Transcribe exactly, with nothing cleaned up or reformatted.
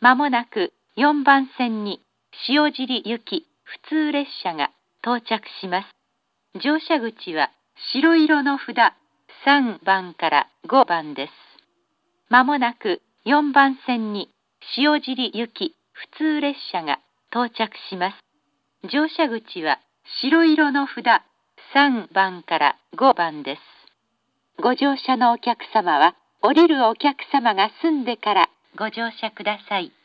まもなくよんばん線に塩尻行き普通列車が到着します。乗車口は白色の札さんばんからごばんです。まもなくよんばん線に塩尻行き普通列車が到着します。乗車口は白色の札さんばんからごばんです。ご乗車のお客様は降りるお客様が済んでからご乗車ください。